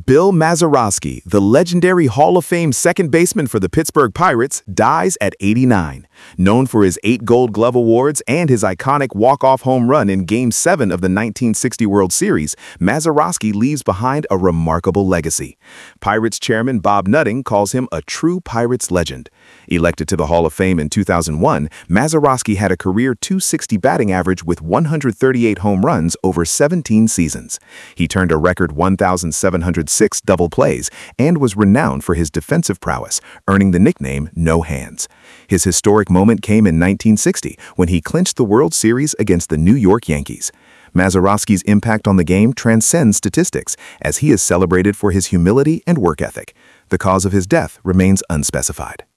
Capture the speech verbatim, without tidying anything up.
Bill Mazeroski, the legendary Hall of Fame second baseman for the Pittsburgh Pirates, dies at eighty-nine. Known for his eight Gold Glove awards and his iconic walk-off home run in Game seven of the nineteen sixty World Series, Mazeroski leaves behind a remarkable legacy. Pirates chairman Bob Nutting calls him a true Pirates legend. Elected to the Hall of Fame in two thousand one, Mazeroski had a career two sixty batting average with one hundred thirty-eight home runs over seventeen seasons. He turned a record one thousand seven hundred six double plays and was renowned for his defensive prowess, earning the nickname No Hands. His historic moment came in nineteen sixty when he clinched the World Series against the New York Yankees. Mazeroski's impact on the game transcends statistics, as he is celebrated for his humility and work ethic. The cause of his death remains unspecified.